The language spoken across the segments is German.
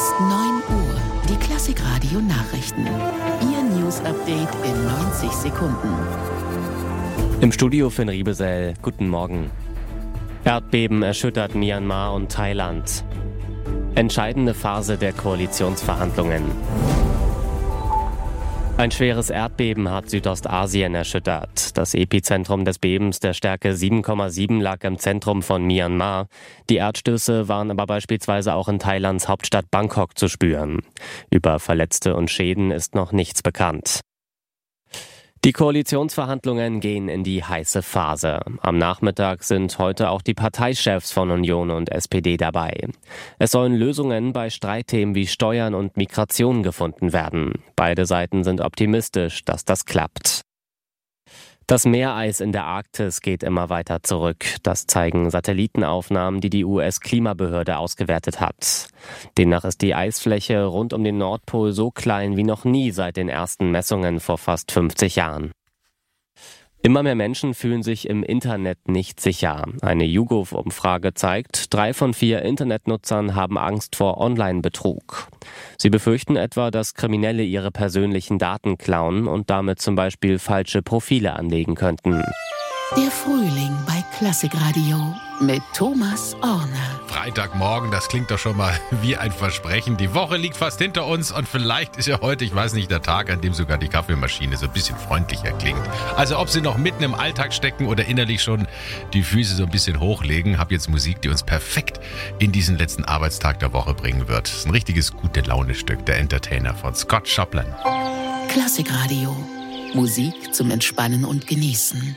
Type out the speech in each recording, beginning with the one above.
ist 9 Uhr. Die Klassik-Radio Nachrichten. Ihr News-Update in 90 Sekunden. Im Studio Finn Riebesell. Guten Morgen. Erdbeben erschüttert Myanmar und Thailand. Entscheidende Phase der Koalitionsverhandlungen. Ein schweres Erdbeben hat Südostasien erschüttert. Das Epizentrum des Bebens der Stärke 7,7 lag im Zentrum von Myanmar. Die Erdstöße waren aber beispielsweise auch in Thailands Hauptstadt Bangkok zu spüren. Über Verletzte und Schäden ist noch nichts bekannt. Die Koalitionsverhandlungen gehen in die heiße Phase. Am Nachmittag sind heute auch die Parteichefs von Union und SPD dabei. Es sollen Lösungen bei Streitthemen wie Steuern und Migration gefunden werden. Beide Seiten sind optimistisch, dass das klappt. Das Meereis in der Arktis geht immer weiter zurück. Das zeigen Satellitenaufnahmen, die die US-Klimabehörde ausgewertet hat. Demnach ist die Eisfläche rund um den Nordpol so klein wie noch nie seit den ersten Messungen vor fast 50 Jahren. Immer mehr Menschen fühlen sich im Internet nicht sicher. Eine YouGov-Umfrage zeigt, 3 von 4 Internetnutzern haben Angst vor Online-Betrug. Sie befürchten etwa, dass Kriminelle ihre persönlichen Daten klauen und damit zum Beispiel falsche Profile anlegen könnten. Der Frühling bei Klassik-Radio mit Thomas Orner. Freitagmorgen, das klingt doch schon mal wie ein Versprechen. Die Woche liegt fast hinter uns und vielleicht ist ja heute, ich weiß nicht, der Tag, an dem sogar die Kaffeemaschine so ein bisschen freundlicher klingt. Also ob Sie noch mitten im Alltag stecken oder innerlich schon die Füße so ein bisschen hochlegen, hab jetzt Musik, die uns perfekt in diesen letzten Arbeitstag der Woche bringen wird. Das ist ein richtiges Gute-Laune-Stück, der Entertainer von Scott Joplin. Klassik-Radio. Musik zum Entspannen und Genießen.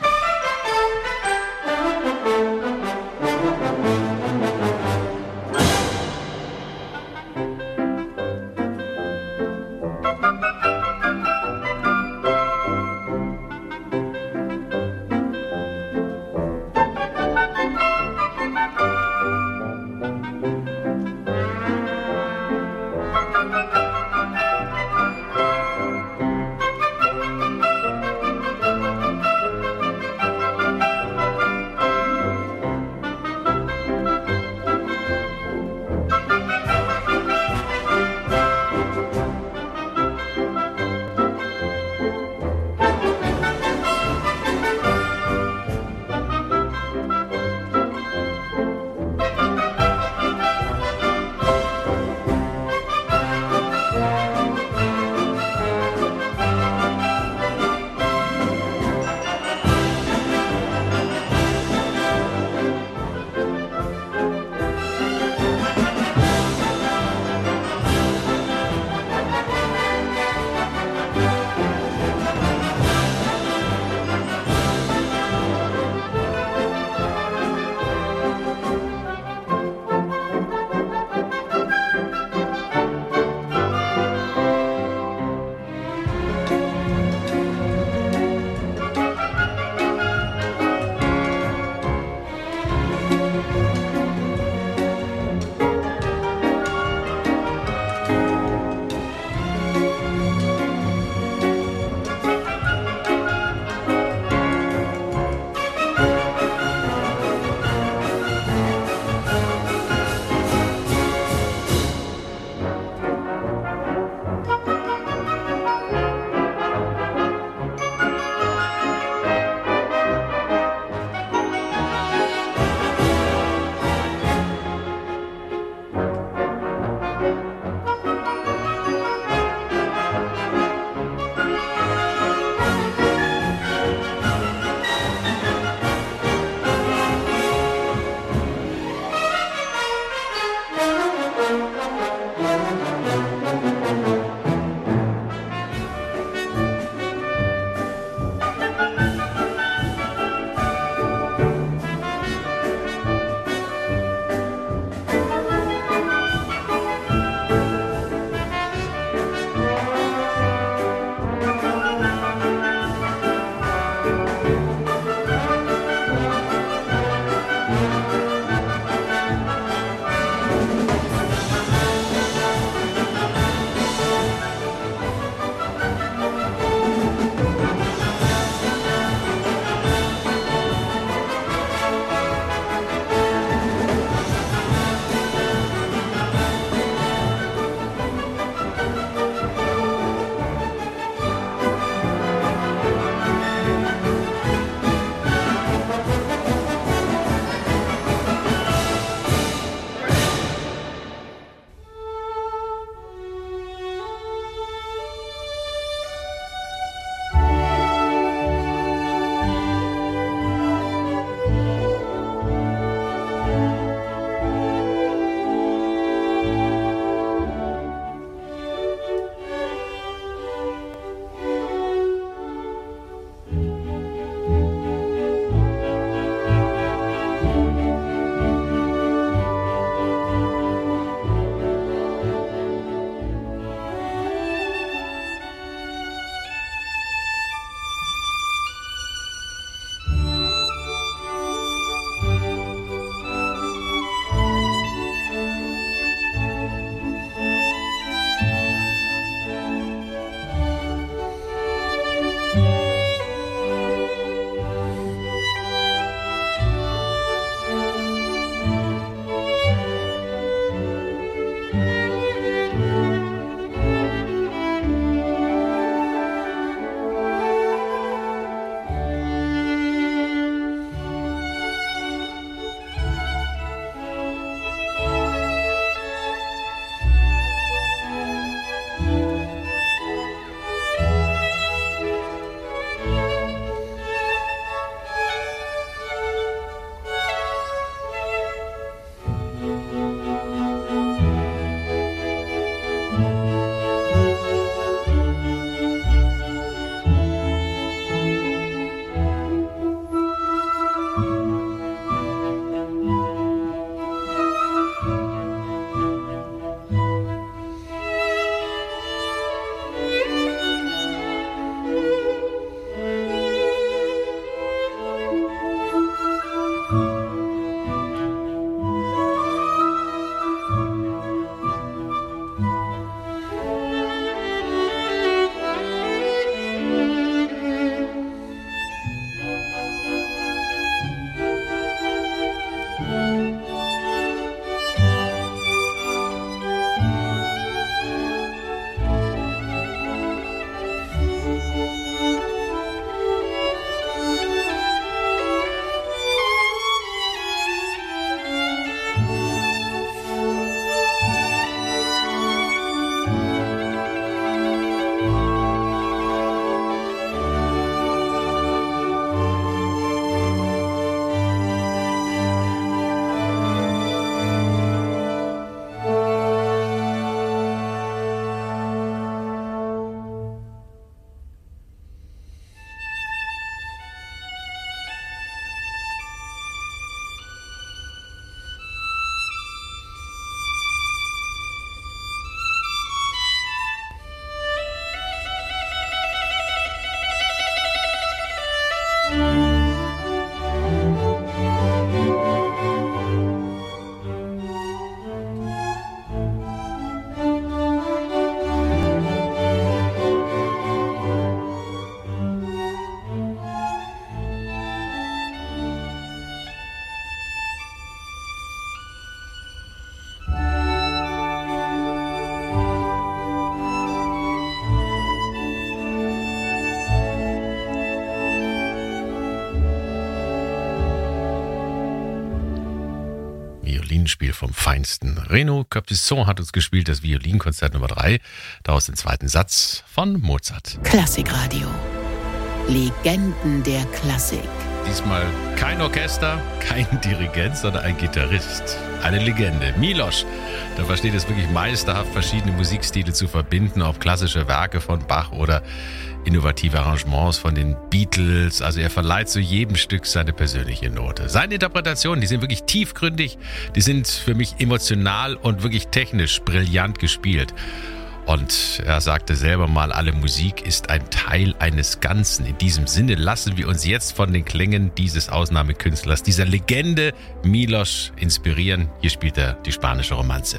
Violinspiel vom Feinsten. Reno Capisson hat uns gespielt, das Violinkonzert Nummer 3, daraus den zweiten Satz von Mozart. Klassikradio. Legenden der Klassik. Diesmal kein Orchester, kein Dirigent, sondern ein Gitarrist. Eine Legende. Miloš, der versteht es wirklich meisterhaft, verschiedene Musikstile zu verbinden, ob klassische Werke von Bach oder innovative Arrangements von den Beatles. Also er verleiht zu jedem Stück seine persönliche Note. Seine Interpretationen, die sind wirklich tiefgründig, die sind für mich emotional und wirklich technisch brillant gespielt. Und er sagte selber mal, alle Musik ist ein Teil eines Ganzen. In diesem Sinne lassen wir uns jetzt von den Klängen dieses Ausnahmekünstlers, dieser Legende Miloš, inspirieren. Hier spielt er die spanische Romanze.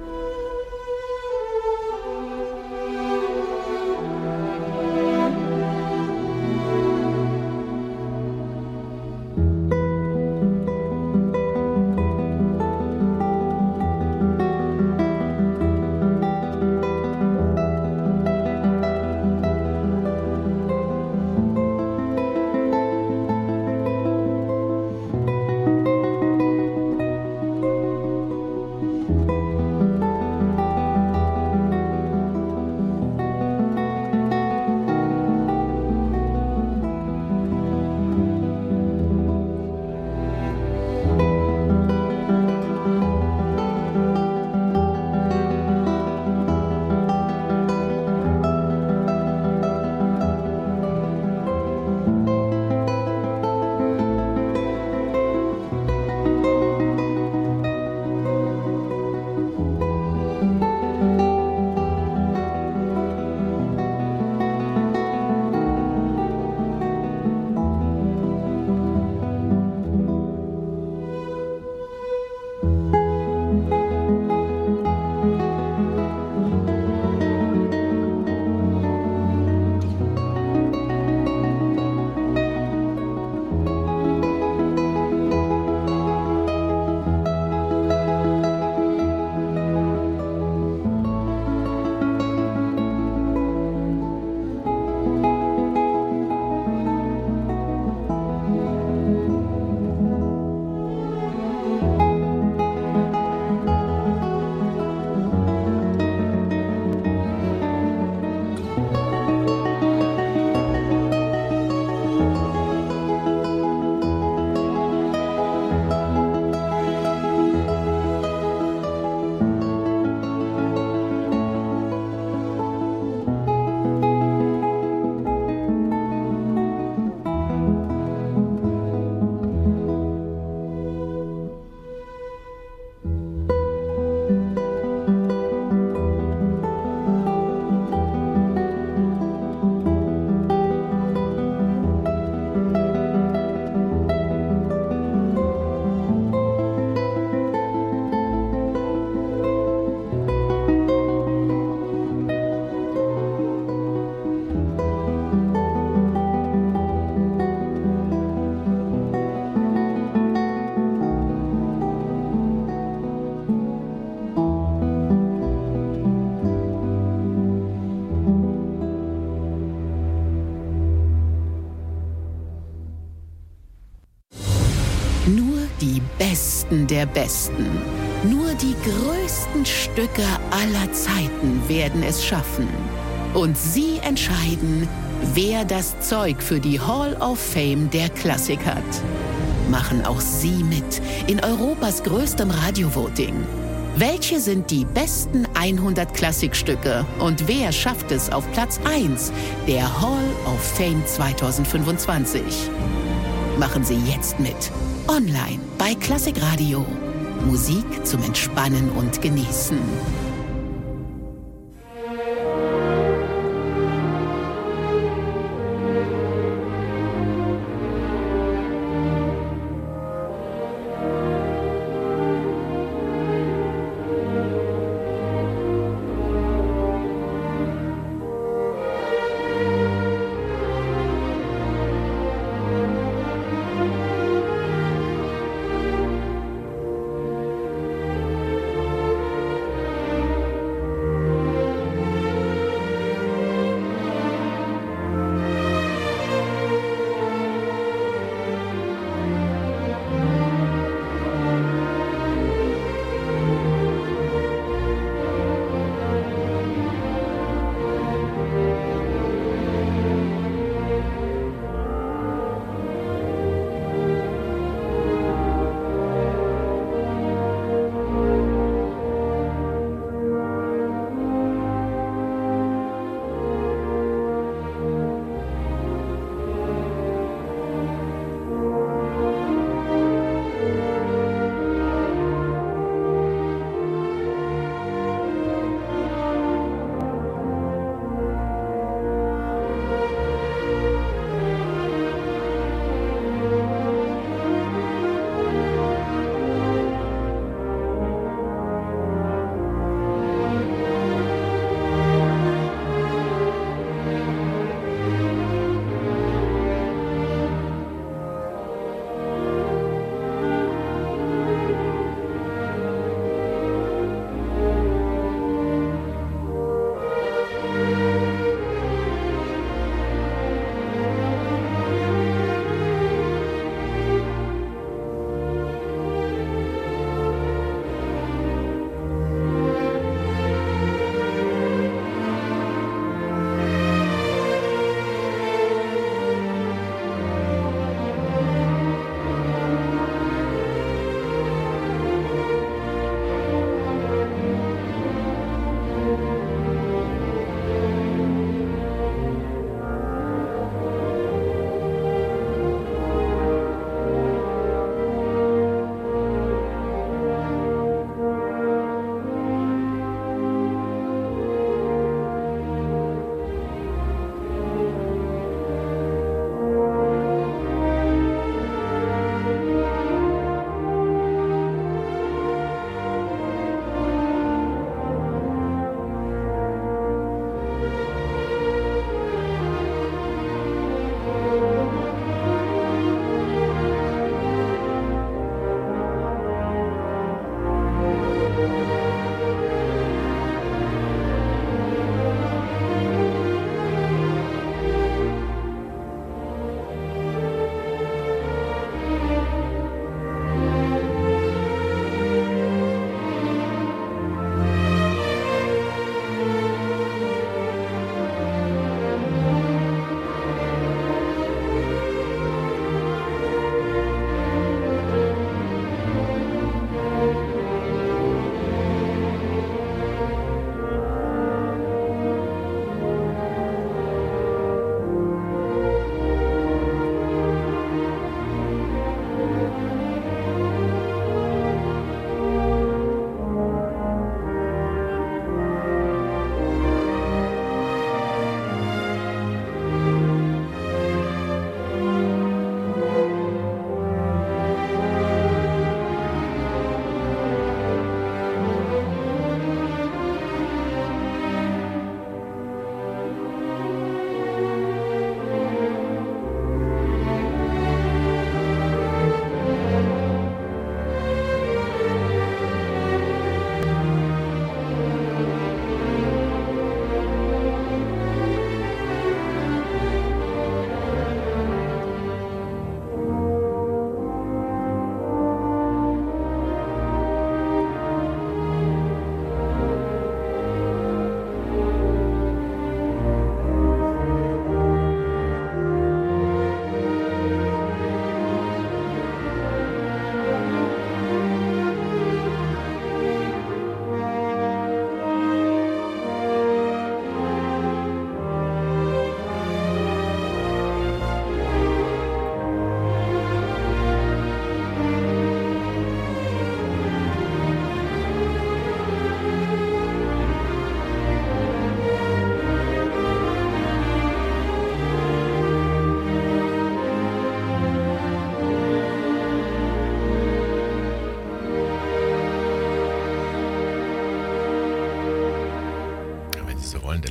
Die Besten der Besten. Nur die größten Stücke aller Zeiten werden es schaffen. Und sie entscheiden, wer das Zeug für die Hall of Fame der Klassik hat. Machen auch Sie mit in Europas größtem Radiovoting. Welche sind die besten 100 Klassikstücke und wer schafft es auf Platz 1 der Hall of Fame 2025? Machen Sie jetzt mit. Online bei Klassikradio. Musik zum Entspannen und Genießen.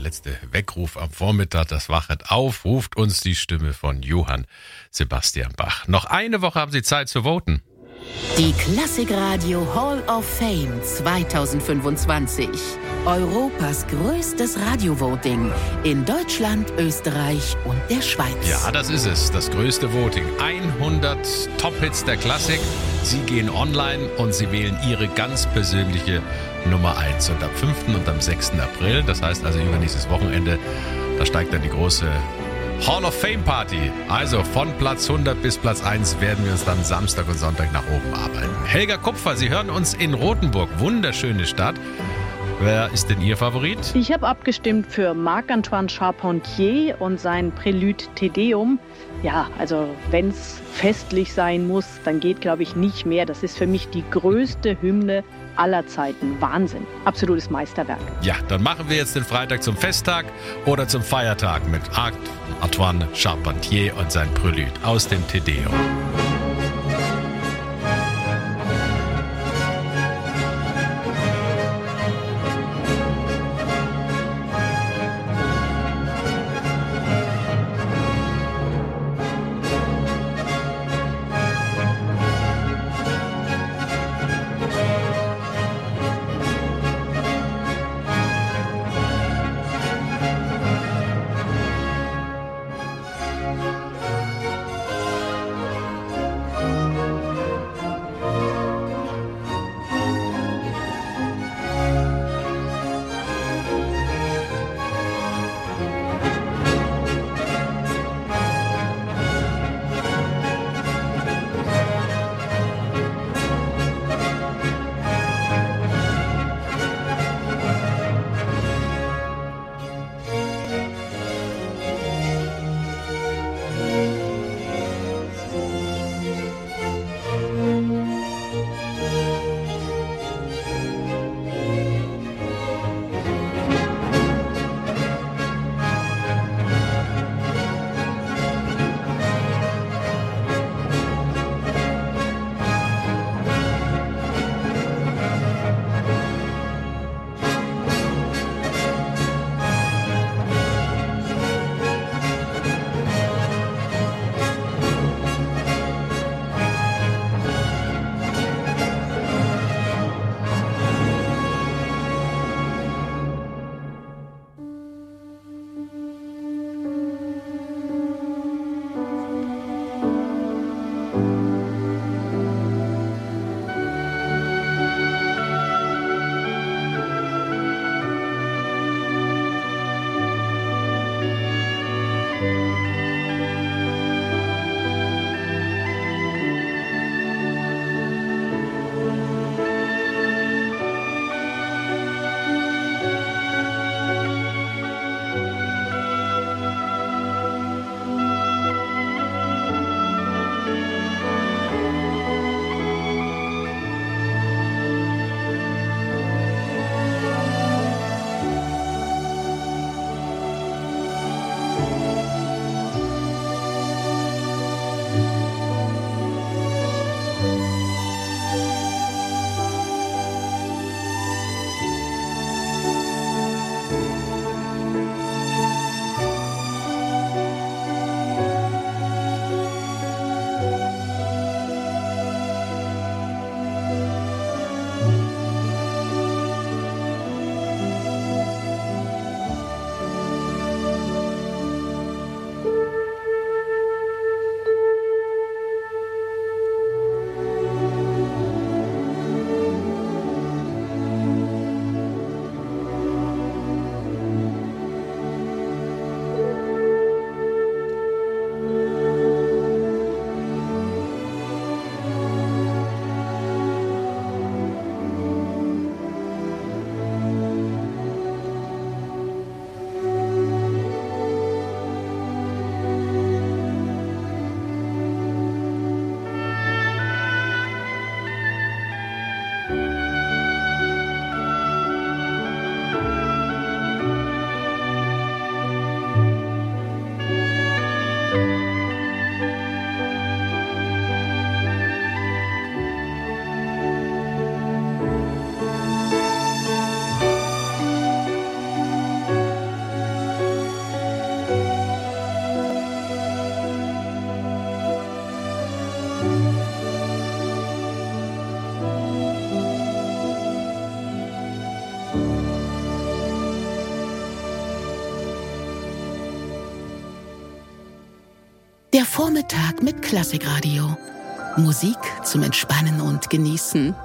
letzte Weckruf am Vormittag, das Wachet auf, ruft uns die Stimme von Johann Sebastian Bach. Noch eine Woche haben Sie Zeit zu voten. Die Klassikradio Hall of Fame 2025. Europas größtes Radiovoting in Deutschland, Österreich und der Schweiz. Ja, das ist es, das größte Voting. 100 Top-Hits der Klassik. Sie gehen online und Sie wählen Ihre ganz persönliche Nummer 1. Und am 5. und am 6. April, das heißt also übernächstes Wochenende, da steigt dann die große Hall of Fame Party. Also von Platz 100 bis Platz 1 werden wir uns dann Samstag und Sonntag nach oben arbeiten. Helga Kupfer, Sie hören uns in Rothenburg. Wunderschöne Stadt. Wer ist denn Ihr Favorit? Ich habe abgestimmt für Marc-Antoine Charpentier und sein Prélude Te Deum. Ja, also wenn es festlich sein muss, dann geht, glaube ich, nicht mehr. Das ist für mich die größte Hymne aller Zeiten. Wahnsinn. Absolutes Meisterwerk. Ja, dann machen wir jetzt den Freitag zum Festtag oder zum Feiertag mit Marc-Antoine Charpentier und sein Prélude aus dem Te Deum. Der Vormittag mit Klassikradio. Musik zum Entspannen und Genießen.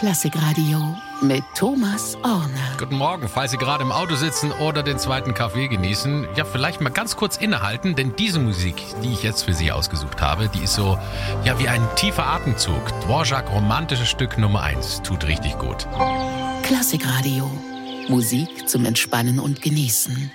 Klassikradio mit Thomas Orner. Guten Morgen, falls Sie gerade im Auto sitzen oder den zweiten Kaffee genießen. Ja, vielleicht mal ganz kurz innehalten, denn diese Musik, die ich jetzt für Sie ausgesucht habe, die ist so, ja, wie ein tiefer Atemzug. Dvorak, romantisches Stück Nummer 1, tut richtig gut. Klassikradio. Musik zum Entspannen und Genießen.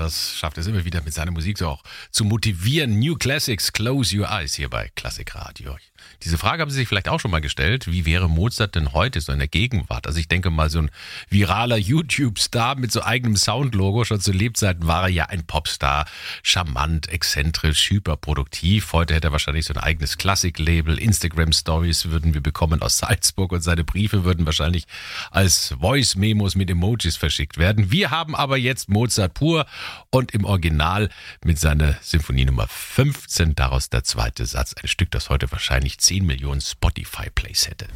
Waters schafft es immer wieder mit seiner Musik so auch zu motivieren. New Classics, Close Your Eyes hier bei Klassik Radio. Diese Frage haben Sie sich vielleicht auch schon mal gestellt. Wie wäre Mozart denn heute so in der Gegenwart? Also ich denke mal, so ein viraler YouTube-Star mit so eigenem Soundlogo. Schon zu Lebzeiten war er ja ein Popstar. Charmant, exzentrisch, hyperproduktiv. Heute hätte er wahrscheinlich so ein eigenes Klassik-Label. Instagram-Stories würden wir bekommen aus Salzburg und seine Briefe würden wahrscheinlich als Voice-Memos mit Emojis verschickt werden. Wir haben aber jetzt Mozart pur und im Original mit seiner Symphonie Nummer 15. Daraus der zweite Satz. Ein Stück, das heute wahrscheinlich 10 Millionen Spotify-Plays hätte.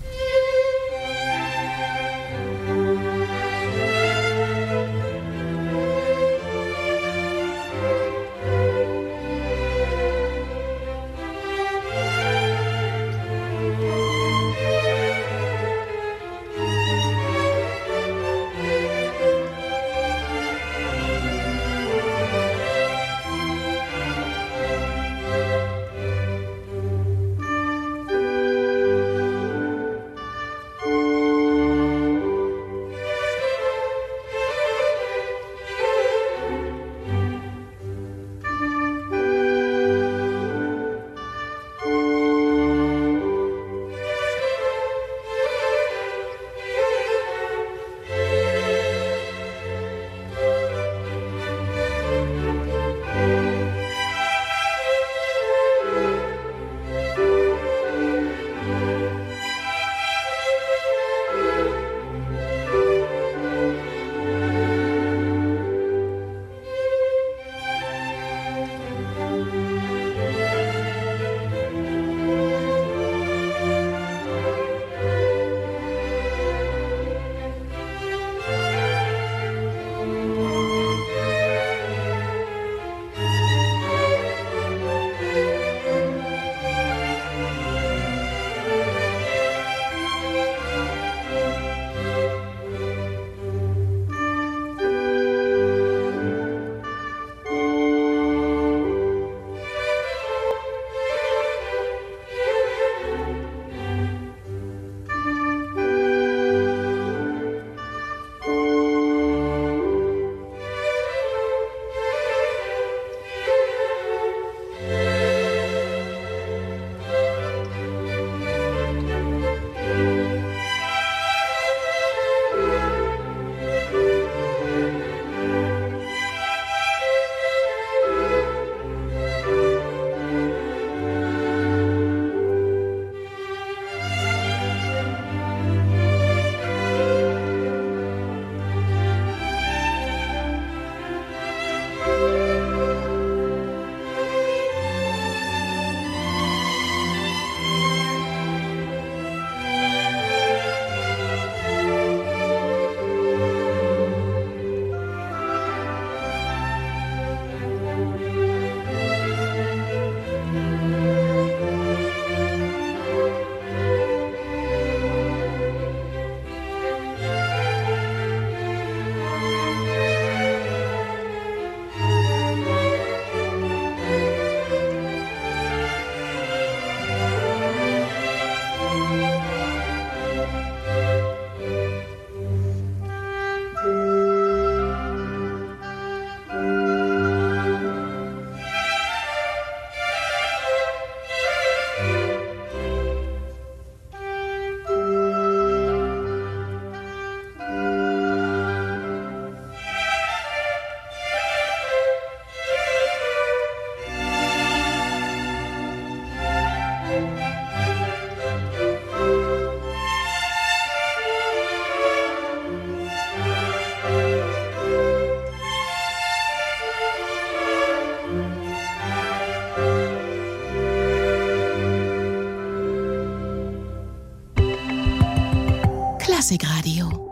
Klassikradio.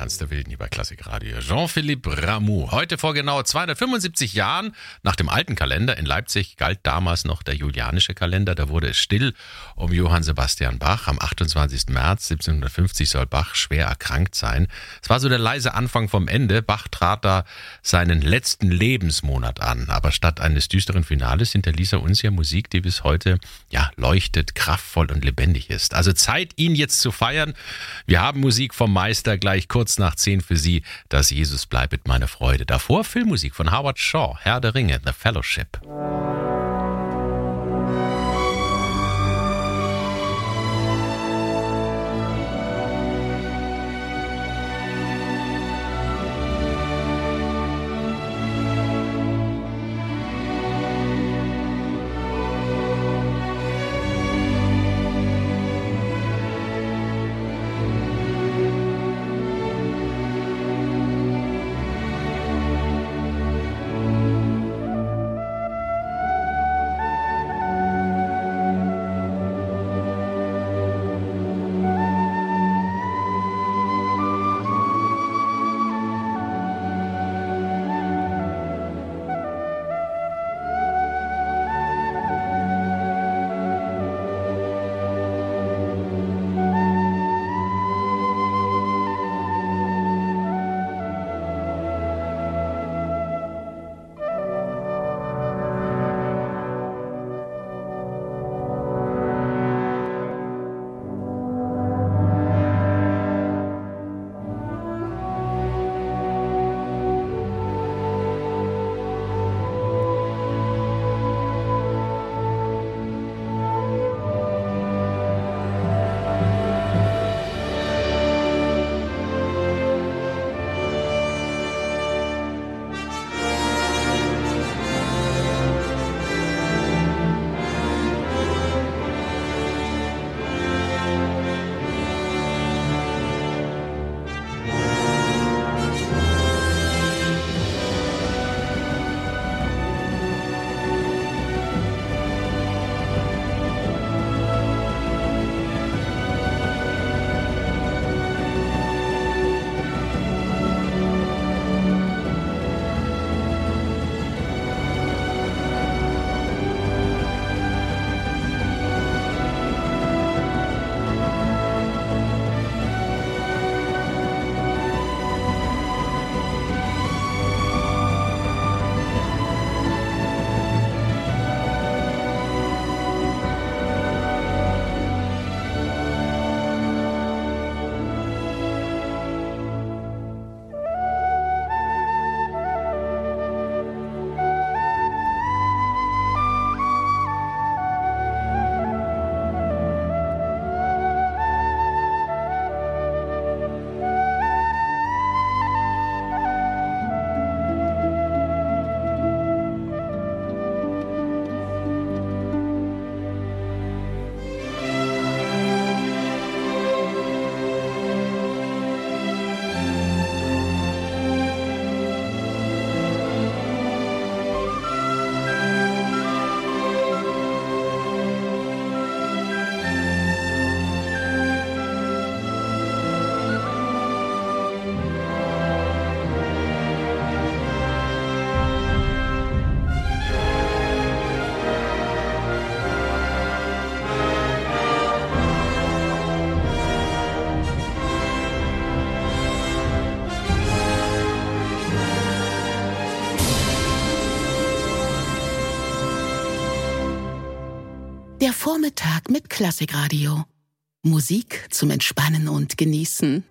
Tanz der Wilden hier bei Klassikradio. Jean-Philippe Rameau. Heute vor genau 275 Jahren, nach dem alten Kalender in Leipzig, galt damals noch der julianische Kalender. Da wurde es still um Johann Sebastian Bach. Am 28. März 1750 soll Bach schwer erkrankt sein. Es war so der leise Anfang vom Ende. Bach trat da seinen letzten Lebensmonat an. Aber statt eines düsteren Finales hinterließ er uns ja Musik, die bis heute leuchtet, kraftvoll und lebendig ist. Also Zeit, ihn jetzt zu feiern. Wir haben Musik vom Meister gleich kurz nach 10 für Sie. Das Jesus bleibet meine Freude. Davor Filmmusik von Howard Shaw, Herr der Ringe, The Fellowship. Der Vormittag mit Klassikradio. Musik zum Entspannen und Genießen.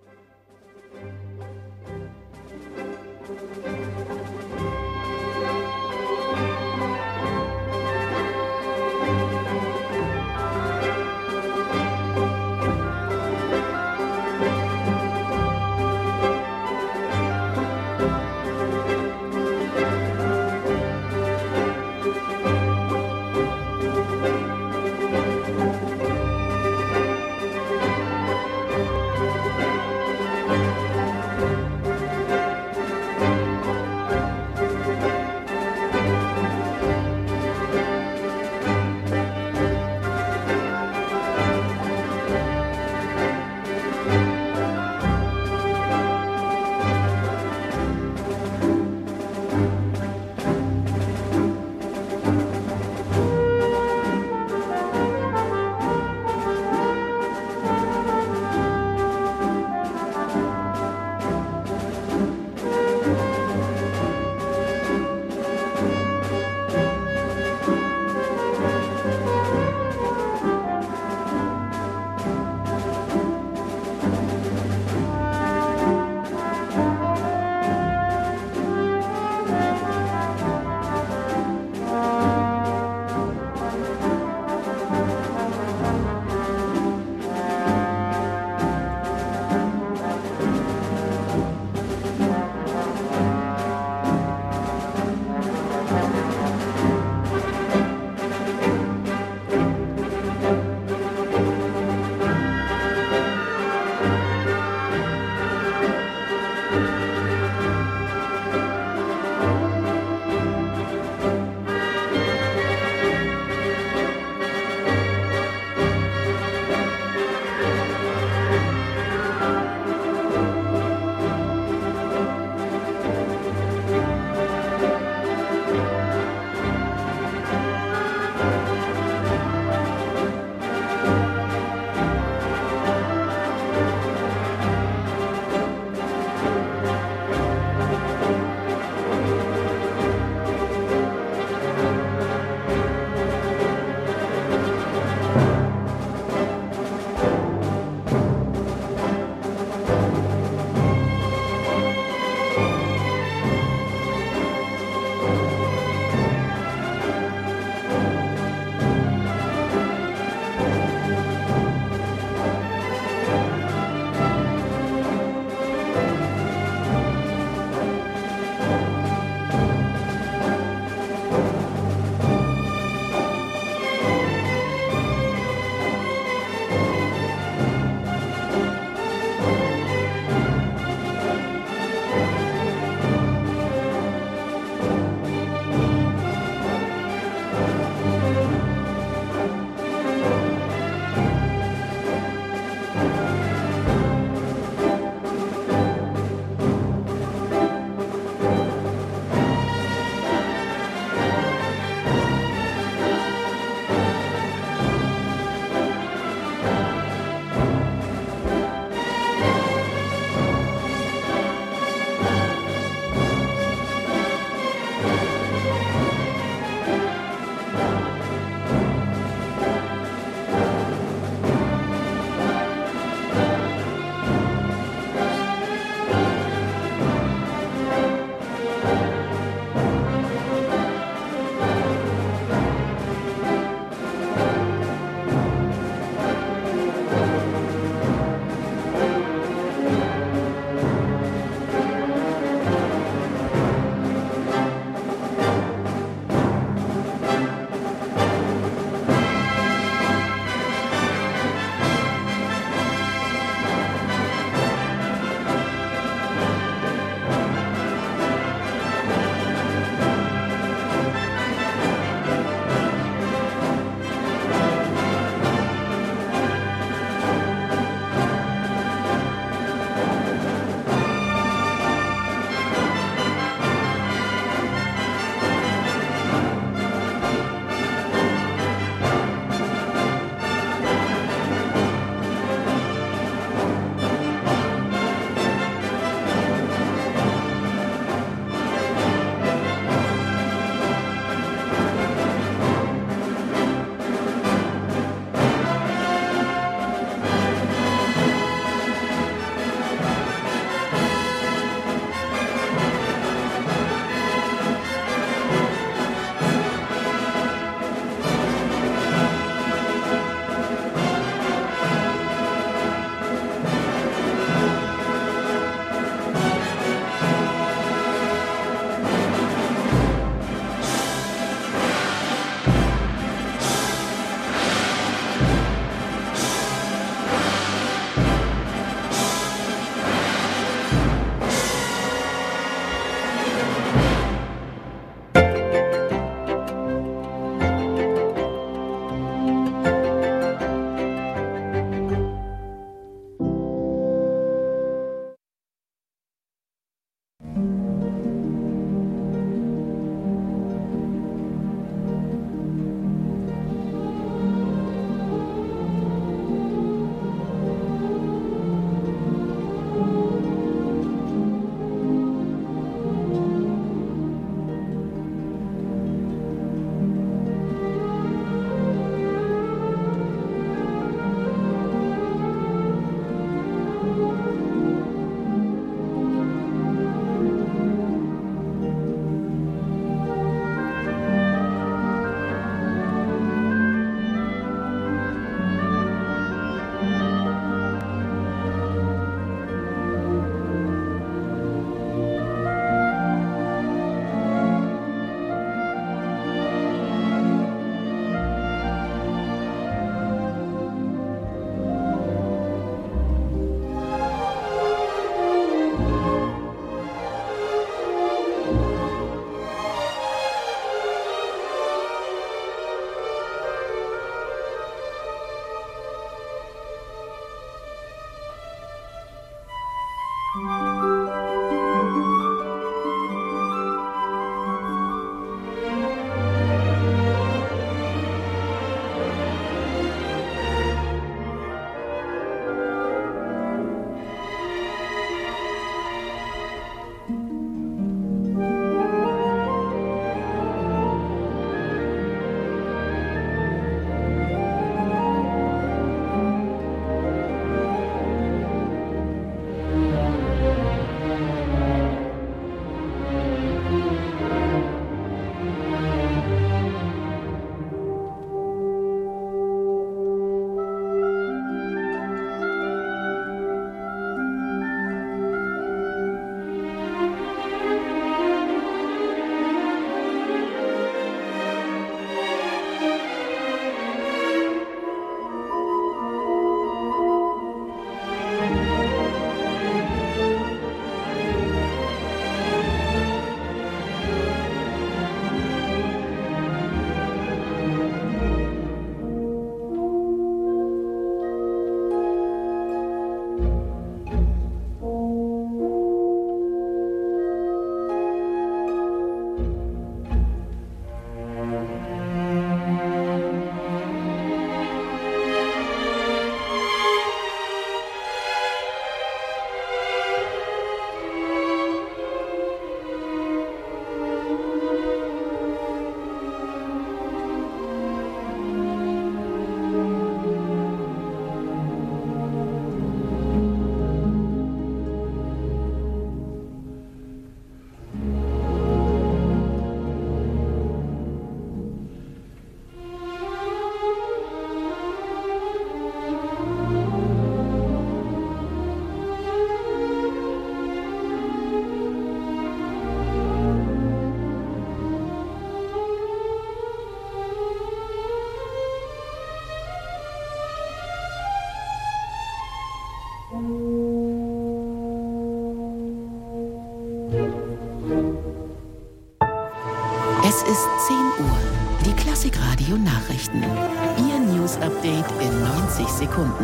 Es ist 10 Uhr. Die Klassikradio-Nachrichten. Ihr News-Update in 90 Sekunden.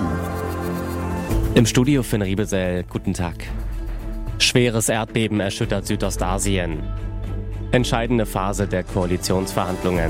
Im Studio Finn Riebesell, guten Tag. Schweres Erdbeben erschüttert Südostasien. Entscheidende Phase der Koalitionsverhandlungen.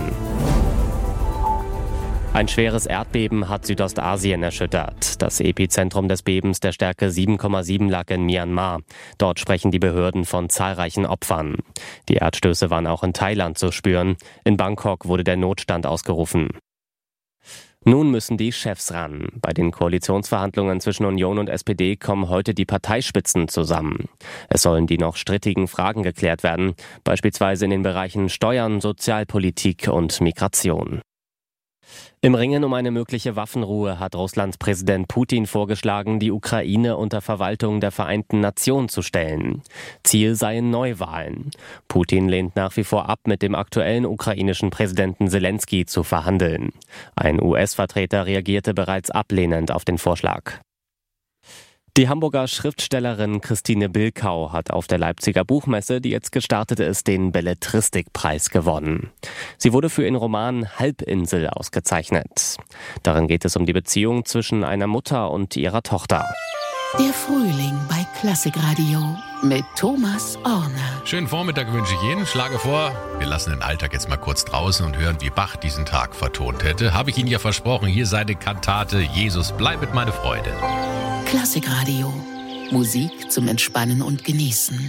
Ein schweres Erdbeben hat Südostasien erschüttert. Das Epizentrum des Bebens der Stärke 7,7 lag in Myanmar. Dort sprechen die Behörden von zahlreichen Opfern. Die Erdstöße waren auch in Thailand zu spüren. In Bangkok wurde der Notstand ausgerufen. Nun müssen die Chefs ran. Bei den Koalitionsverhandlungen zwischen Union und SPD kommen heute die Parteispitzen zusammen. Es sollen die noch strittigen Fragen geklärt werden, beispielsweise in den Bereichen Steuern, Sozialpolitik und Migration. Im Ringen um eine mögliche Waffenruhe hat Russlands Präsident Putin vorgeschlagen, die Ukraine unter Verwaltung der Vereinten Nationen zu stellen. Ziel seien Neuwahlen. Putin lehnt nach wie vor ab, mit dem aktuellen ukrainischen Präsidenten Selenskyj zu verhandeln. Ein US-Vertreter reagierte bereits ablehnend auf den Vorschlag. Die Hamburger Schriftstellerin Christine Bilkau hat auf der Leipziger Buchmesse, die jetzt gestartet ist, den Belletristikpreis gewonnen. Sie wurde für ihren Roman Halbinsel ausgezeichnet. Darin geht es um die Beziehung zwischen einer Mutter und ihrer Tochter. Der Frühling bei Klassikradio mit Thomas Orner. Schönen Vormittag wünsche ich Ihnen. Schlage vor, wir lassen den Alltag jetzt mal kurz draußen und hören, wie Bach diesen Tag vertont hätte. Habe ich Ihnen ja versprochen, hier seine Kantate Jesus, bleibet meine Freude. Klassikradio. Musik zum Entspannen und Genießen.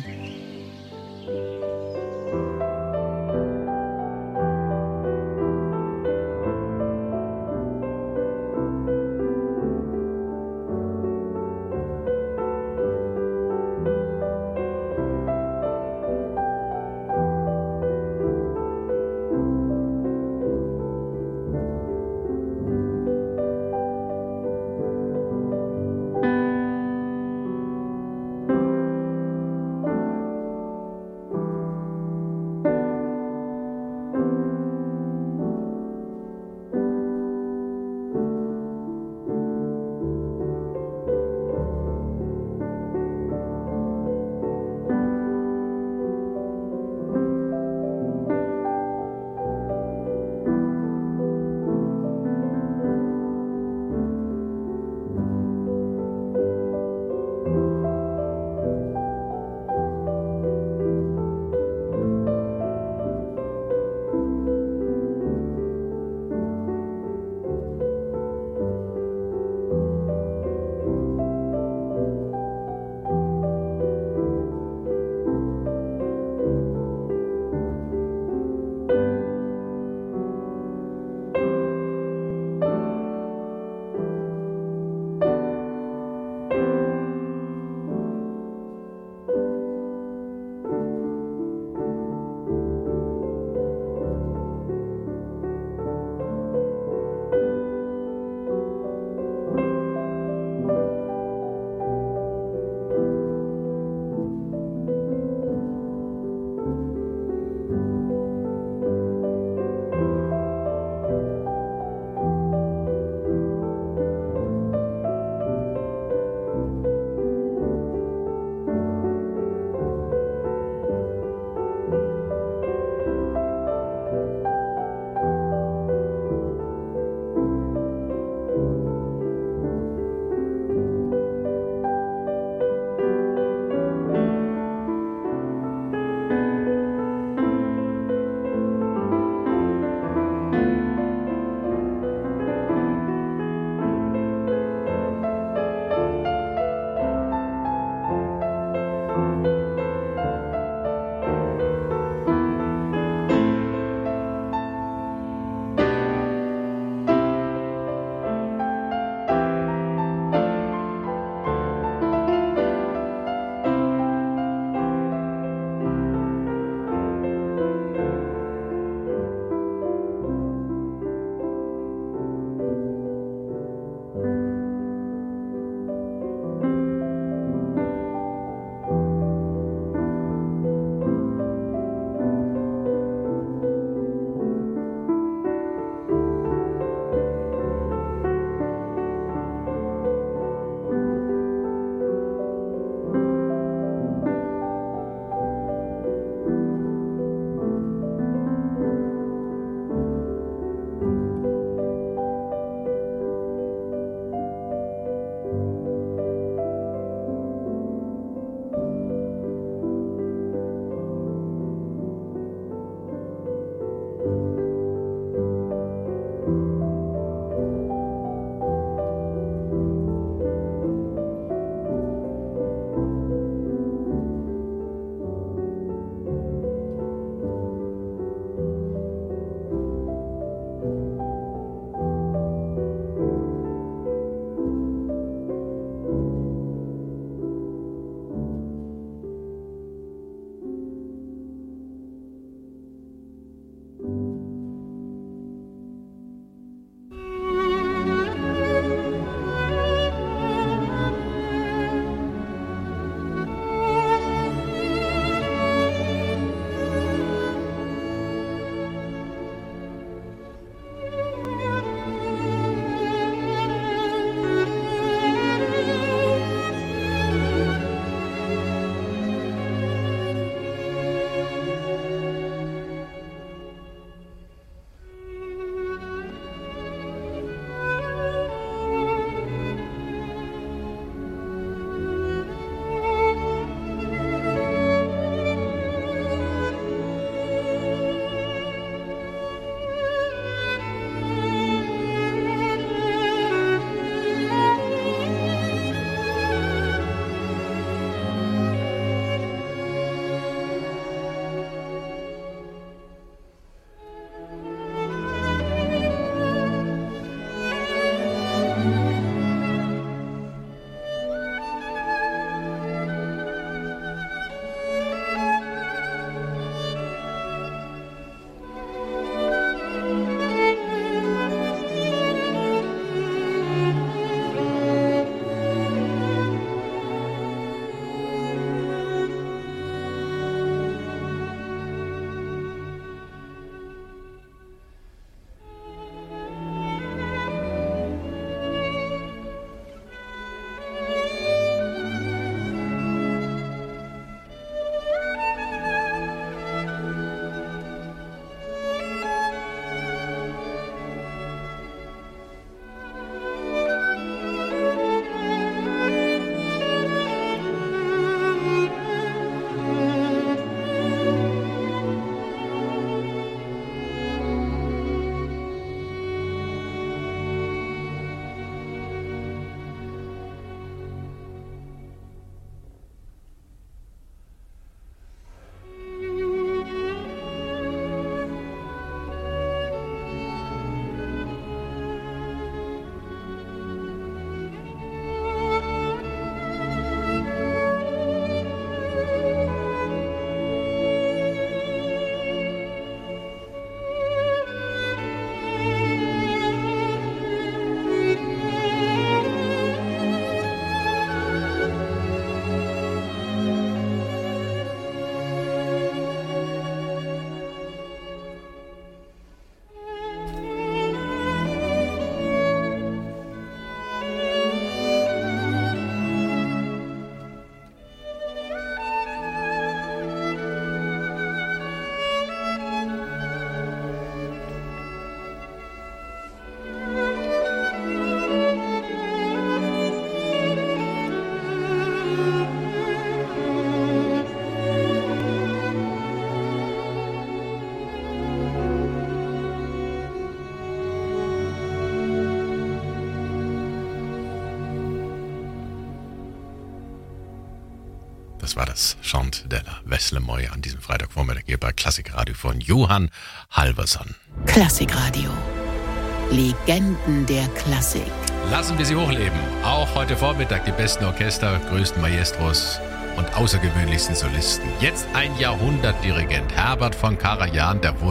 das war das Chant de la Veslemoy an diesem Freitagvormittag hier bei Klassikradio von Johann Halverson. Klassikradio. Legenden der Klassik. Lassen wir sie hochleben. Auch heute Vormittag die besten Orchester, größten Maestros und außergewöhnlichsten Solisten. Jetzt ein Jahrhundertdirigent, Herbert von Karajan, der wurde